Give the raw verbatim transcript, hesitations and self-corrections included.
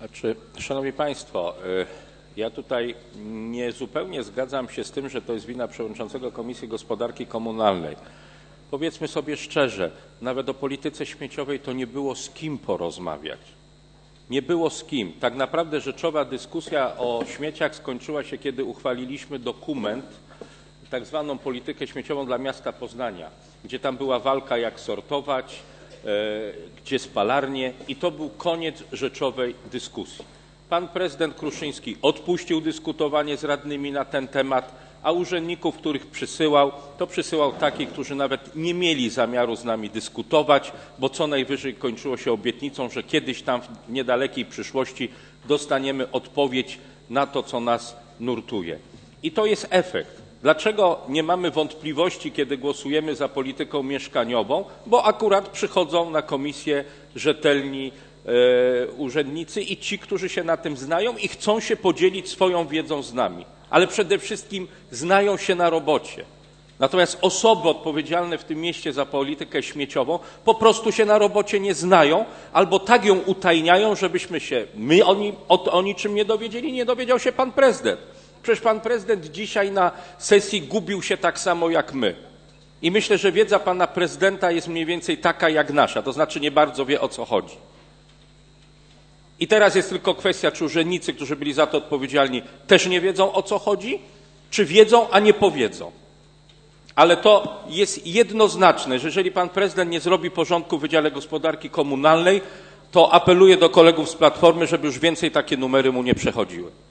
Znaczy, Szanowni Państwo, ja tutaj nie zupełnie zgadzam się z tym, że to jest wina przewodniczącego Komisji Gospodarki Komunalnej. Powiedzmy sobie szczerze, nawet o polityce śmieciowej to nie było z kim porozmawiać. Nie było z kim. Tak naprawdę rzeczowa dyskusja o śmieciach skończyła się, kiedy uchwaliliśmy dokument, tak zwaną politykę śmieciową dla miasta Poznania, gdzie tam była walka, jak sortować, gdzie spalarnie, i to był koniec rzeczowej dyskusji. Pan prezydent Kruszyński odpuścił dyskutowanie z radnymi na ten temat, a urzędników, których przysyłał, to przysyłał takich, którzy nawet nie mieli zamiaru z nami dyskutować, bo co najwyżej kończyło się obietnicą, że kiedyś tam w niedalekiej przyszłości dostaniemy odpowiedź na to, co nas nurtuje. I to jest efekt. Dlaczego nie mamy wątpliwości, kiedy głosujemy za polityką mieszkaniową? Bo akurat przychodzą na komisję rzetelni e, urzędnicy i ci, którzy się na tym znają i chcą się podzielić swoją wiedzą z nami. Ale przede wszystkim znają się na robocie. Natomiast osoby odpowiedzialne w tym mieście za politykę śmieciową po prostu się na robocie nie znają albo tak ją utajniają, żebyśmy się my o, ni, o, o niczym nie dowiedzieli, nie dowiedział się pan prezydent. Przecież pan prezydent dzisiaj na sesji gubił się tak samo jak my. I myślę, że wiedza pana prezydenta jest mniej więcej taka jak nasza, to znaczy nie bardzo wie, o co chodzi. I teraz jest tylko kwestia, czy urzędnicy, którzy byli za to odpowiedzialni, też nie wiedzą, o co chodzi, czy wiedzą, a nie powiedzą. Ale to jest jednoznaczne, że jeżeli pan prezydent nie zrobi porządku w Wydziale Gospodarki Komunalnej, to apeluję do kolegów z Platformy, żeby już więcej takie numery mu nie przechodziły.